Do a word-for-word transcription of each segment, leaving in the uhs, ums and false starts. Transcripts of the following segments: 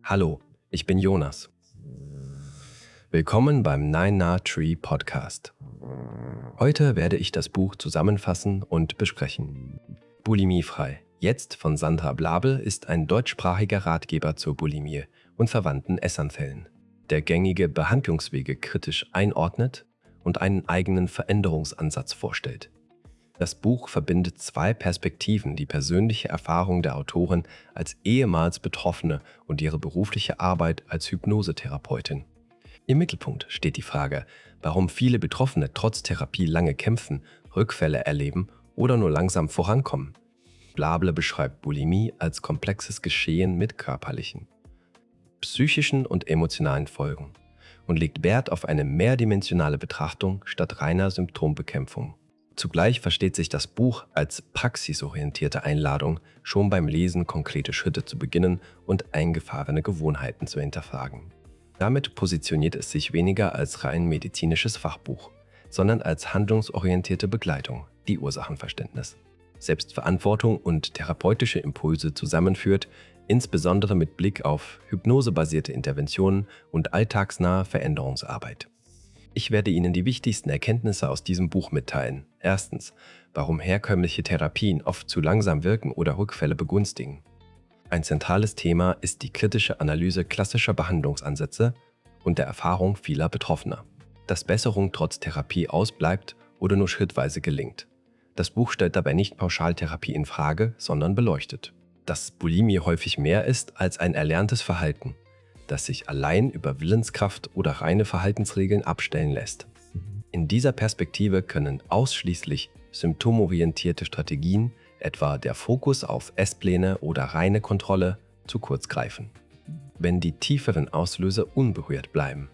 Hallo, ich bin Jonas. Willkommen beim Nine Na Tree Podcast. Heute werde ich das Buch zusammenfassen und besprechen. Bulimiefrei, jetzt von Sandra Blabel, ist ein deutschsprachiger Ratgeber zur Bulimie und verwandten Essanfällen, der gängige Behandlungswege kritisch einordnet und einen eigenen Veränderungsansatz vorstellt. Das Buch verbindet zwei Perspektiven, die persönliche Erfahrung der Autorin als ehemals Betroffene und ihre berufliche Arbeit als Hypnosetherapeutin. Im Mittelpunkt steht die Frage, warum viele Betroffene trotz Therapie lange kämpfen, Rückfälle erleben oder nur langsam vorankommen. Blabel beschreibt Bulimie als komplexes Geschehen mit körperlichen, psychischen und emotionalen Folgen und legt Wert auf eine mehrdimensionale Betrachtung statt reiner Symptombekämpfung. Zugleich versteht sich das Buch als praxisorientierte Einladung, schon beim Lesen konkrete Schritte zu beginnen und eingefahrene Gewohnheiten zu hinterfragen. Damit positioniert es sich weniger als rein medizinisches Fachbuch, sondern als handlungsorientierte Begleitung, die Ursachenverständnis, Selbstverantwortung und therapeutische Impulse zusammenführt, insbesondere mit Blick auf hypnosebasierte Interventionen und alltagsnahe Veränderungsarbeit. Ich werde Ihnen die wichtigsten Erkenntnisse aus diesem Buch mitteilen. Erstens, warum herkömmliche Therapien oft zu langsam wirken oder Rückfälle begünstigen. Ein zentrales Thema ist die kritische Analyse klassischer Behandlungsansätze und der Erfahrung vieler Betroffener, dass Besserung trotz Therapie ausbleibt oder nur schrittweise gelingt. Das Buch stellt dabei nicht Pauschaltherapie in Frage, sondern beleuchtet, dass Bulimie häufig mehr ist als ein erlerntes Verhalten, das sich allein über Willenskraft oder reine Verhaltensregeln abstellen lässt. In dieser Perspektive können ausschließlich symptomorientierte Strategien, etwa der Fokus auf Esspläne oder reine Kontrolle, zu kurz greifen, wenn die tieferen Auslöser unberührt bleiben.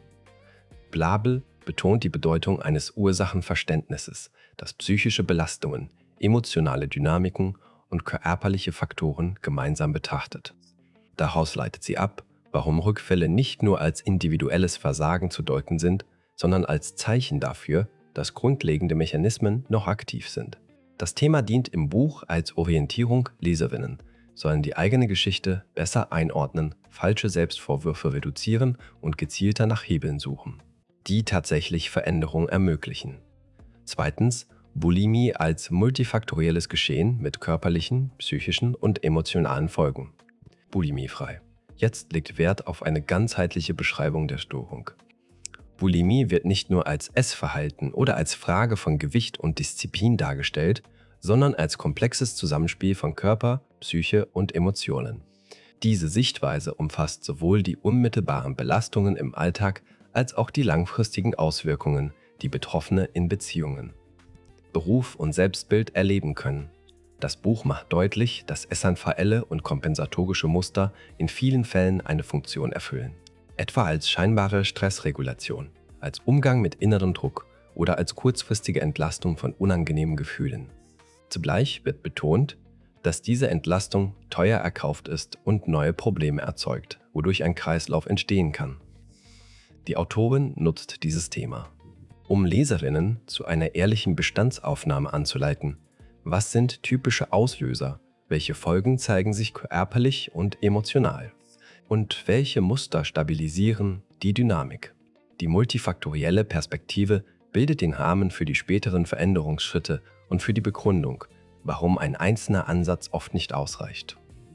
Blabel betont die Bedeutung eines Ursachenverständnisses, das psychische Belastungen, emotionale Dynamiken und körperliche Faktoren gemeinsam betrachtet. Daraus leitet sie ab, warum Rückfälle nicht nur als individuelles Versagen zu deuten sind, sondern als Zeichen dafür, dass grundlegende Mechanismen noch aktiv sind. Das Thema dient im Buch als Orientierung. Leserinnen sollen die eigene Geschichte besser einordnen, falsche Selbstvorwürfe reduzieren und gezielter nach Hebeln suchen, die tatsächlich Veränderung ermöglichen. Zweitens, Bulimie als multifaktorielles Geschehen mit körperlichen, psychischen und emotionalen Folgen. Bulimiefrei. Jetzt liegt Wert auf eine ganzheitliche Beschreibung der Störung. Bulimie wird nicht nur als Essverhalten oder als Frage von Gewicht und Disziplin dargestellt, sondern als komplexes Zusammenspiel von Körper, Psyche und Emotionen. Diese Sichtweise umfasst sowohl die unmittelbaren Belastungen im Alltag als auch die langfristigen Auswirkungen, die Betroffene in Beziehungen, Beruf und Selbstbild erleben können. Das Buch macht deutlich, dass Essanfälle und kompensatorische Muster in vielen Fällen eine Funktion erfüllen, etwa als scheinbare Stressregulation, als Umgang mit innerem Druck oder als kurzfristige Entlastung von unangenehmen Gefühlen. Zugleich wird betont, dass diese Entlastung teuer erkauft ist und neue Probleme erzeugt, wodurch ein Kreislauf entstehen kann. Die Autorin nutzt dieses Thema, um Leserinnen zu einer ehrlichen Bestandsaufnahme anzuleiten. Was sind typische Auslöser? Welche Folgen zeigen sich körperlich und emotional? Und welche Muster stabilisieren die Dynamik? Die multifaktorielle Perspektive bildet den Rahmen für die späteren Veränderungsschritte und für die Begründung, warum ein einzelner Ansatz oft nicht ausreicht.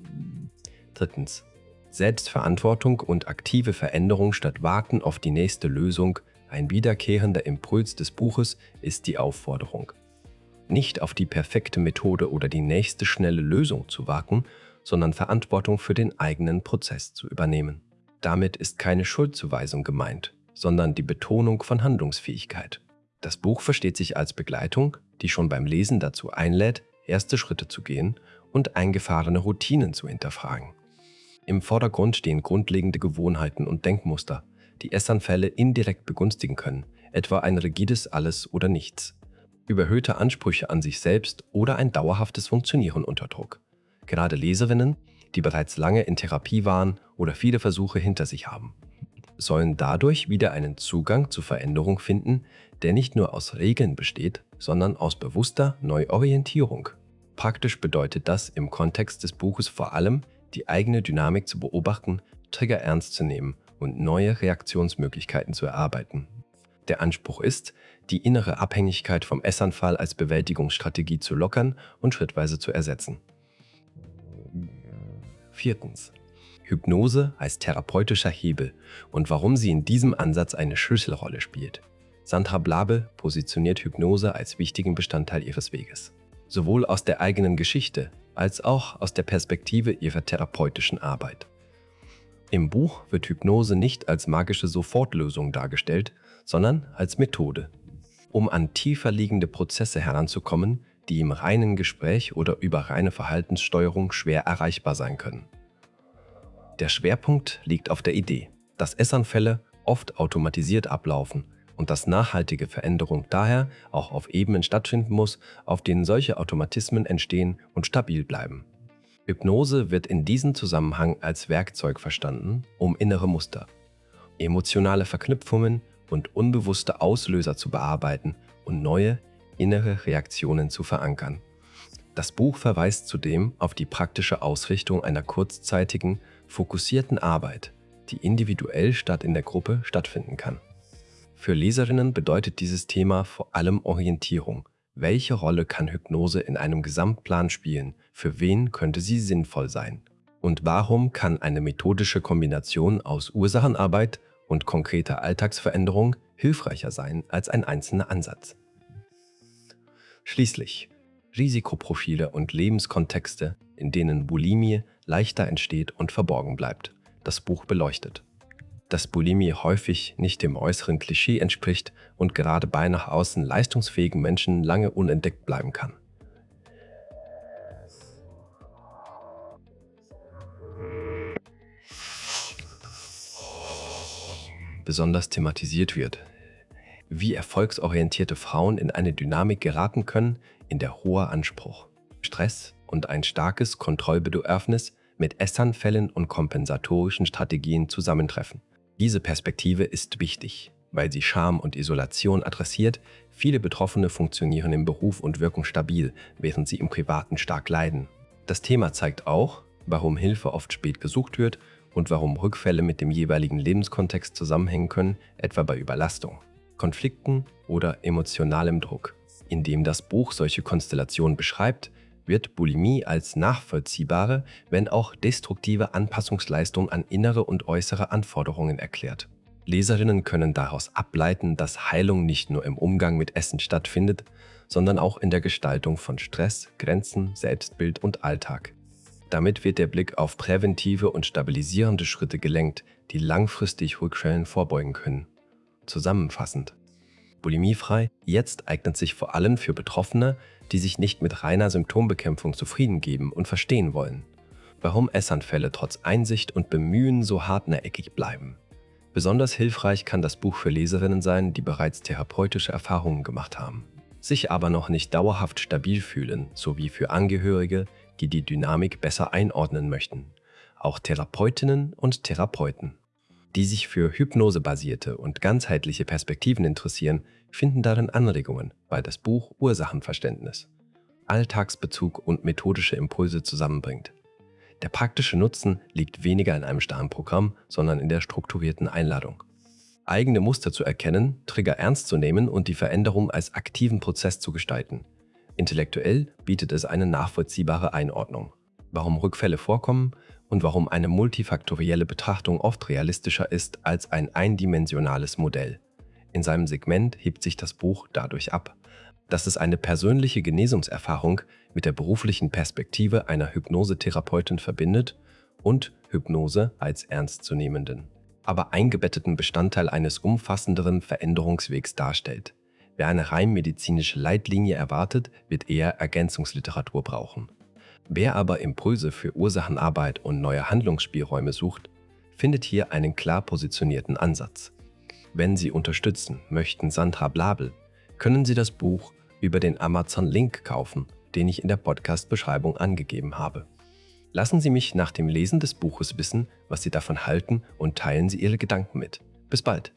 Drittens. Selbstverantwortung und aktive Veränderung statt Warten auf die nächste Lösung. Ein wiederkehrender Impuls des Buches ist die Aufforderung, nicht auf die perfekte Methode oder die nächste schnelle Lösung zu warten, sondern Verantwortung für den eigenen Prozess zu übernehmen. Damit ist keine Schuldzuweisung gemeint, sondern die Betonung von Handlungsfähigkeit. Das Buch versteht sich als Begleitung, die schon beim Lesen dazu einlädt, erste Schritte zu gehen und eingefahrene Routinen zu hinterfragen. Im Vordergrund stehen grundlegende Gewohnheiten und Denkmuster, die Essanfälle indirekt begünstigen können, etwa ein rigides Alles oder Nichts, überhöhte Ansprüche an sich selbst oder ein dauerhaftes Funktionieren unter Druck. Gerade Leserinnen, die bereits lange in Therapie waren oder viele Versuche hinter sich haben, sollen dadurch wieder einen Zugang zur Veränderung finden, der nicht nur aus Regeln besteht, sondern aus bewusster Neuorientierung. Praktisch bedeutet das im Kontext des Buches vor allem, die eigene Dynamik zu beobachten, Trigger ernst zu nehmen und neue Reaktionsmöglichkeiten zu erarbeiten. Der Anspruch ist, die innere Abhängigkeit vom Essanfall als Bewältigungsstrategie zu lockern und schrittweise zu ersetzen. Viertens. Hypnose als therapeutischer Hebel und warum sie in diesem Ansatz eine Schlüsselrolle spielt. Sandra Blabel positioniert Hypnose als wichtigen Bestandteil ihres Weges. Sowohl aus der eigenen Geschichte als auch aus der Perspektive ihrer therapeutischen Arbeit. Im Buch wird Hypnose nicht als magische Sofortlösung dargestellt, sondern als Methode, um an tiefer liegende Prozesse heranzukommen, die im reinen Gespräch oder über reine Verhaltenssteuerung schwer erreichbar sein können. Der Schwerpunkt liegt auf der Idee, dass Essanfälle oft automatisiert ablaufen und dass nachhaltige Veränderung daher auch auf Ebenen stattfinden muss, auf denen solche Automatismen entstehen und stabil bleiben. Hypnose wird in diesem Zusammenhang als Werkzeug verstanden, um innere Muster, emotionale Verknüpfungen und unbewusste Auslöser zu bearbeiten und neue innere Reaktionen zu verankern. Das Buch verweist zudem auf die praktische Ausrichtung einer kurzzeitigen, fokussierten Arbeit, die individuell statt in der Gruppe stattfinden kann. Für Leserinnen bedeutet dieses Thema vor allem Orientierung. Welche Rolle kann Hypnose in einem Gesamtplan spielen? Für wen könnte sie sinnvoll sein? Und warum kann eine methodische Kombination aus Ursachenarbeit und konkreter Alltagsveränderung hilfreicher sein als ein einzelner Ansatz? Schließlich Risikoprofile und Lebenskontexte, in denen Bulimie leichter entsteht und verborgen bleibt. Das Buch beleuchtet, dass Bulimie häufig nicht dem äußeren Klischee entspricht und gerade bei nach außen leistungsfähigen Menschen lange unentdeckt bleiben kann. Besonders thematisiert wird, wie erfolgsorientierte Frauen in eine Dynamik geraten können, in der hoher Anspruch, Stress und ein starkes Kontrollbedürfnis mit Essanfällen und kompensatorischen Strategien zusammentreffen. Diese Perspektive ist wichtig, weil sie Scham und Isolation adressiert. Viele Betroffene funktionieren im Beruf und wirken stabil, während sie im Privaten stark leiden. Das Thema zeigt auch, warum Hilfe oft spät gesucht wird und warum Rückfälle mit dem jeweiligen Lebenskontext zusammenhängen können, etwa bei Überlastung, Konflikten oder emotionalem Druck. Indem das Buch solche Konstellationen beschreibt, wird Bulimie als nachvollziehbare, wenn auch destruktive Anpassungsleistung an innere und äußere Anforderungen erklärt. Leserinnen können daraus ableiten, dass Heilung nicht nur im Umgang mit Essen stattfindet, sondern auch in der Gestaltung von Stress, Grenzen, Selbstbild und Alltag. Damit wird der Blick auf präventive und stabilisierende Schritte gelenkt, die langfristig Rückfällen vorbeugen können. Zusammenfassend: Bulimiefrei jetzt eignet sich vor allem für Betroffene, die sich nicht mit reiner Symptombekämpfung zufrieden geben und verstehen wollen, warum Essanfälle trotz Einsicht und Bemühen so hartnäckig bleiben. Besonders hilfreich kann das Buch für Leserinnen sein, die bereits therapeutische Erfahrungen gemacht haben, sich aber noch nicht dauerhaft stabil fühlen, sowie für Angehörige, die die Dynamik besser einordnen möchten, auch Therapeutinnen und Therapeuten. Die sich für hypnosebasierte und ganzheitliche Perspektiven interessieren, finden darin Anregungen, weil das Buch Ursachenverständnis, Alltagsbezug und methodische Impulse zusammenbringt. Der praktische Nutzen liegt weniger in einem starren Programm, sondern in der strukturierten Einladung. Eigene Muster zu erkennen, Trigger ernst zu nehmen und die Veränderung als aktiven Prozess zu gestalten. Intellektuell bietet es eine nachvollziehbare Einordnung, warum Rückfälle vorkommen und warum eine multifaktorielle Betrachtung oft realistischer ist als ein eindimensionales Modell. In seinem Segment hebt sich das Buch dadurch ab, dass es eine persönliche Genesungserfahrung mit der beruflichen Perspektive einer Hypnosetherapeutin verbindet und Hypnose als ernstzunehmenden, aber eingebetteten Bestandteil eines umfassenderen Veränderungswegs darstellt. Wer eine rein medizinische Leitlinie erwartet, wird eher Ergänzungsliteratur brauchen. Wer aber Impulse für Ursachenarbeit und neue Handlungsspielräume sucht, findet hier einen klar positionierten Ansatz. Wenn Sie unterstützen möchten Sandra Blabel, können Sie das Buch über den Amazon-Link kaufen, den ich in der Podcast-Beschreibung angegeben habe. Lassen Sie mich nach dem Lesen des Buches wissen, was Sie davon halten und teilen Sie Ihre Gedanken mit. Bis bald!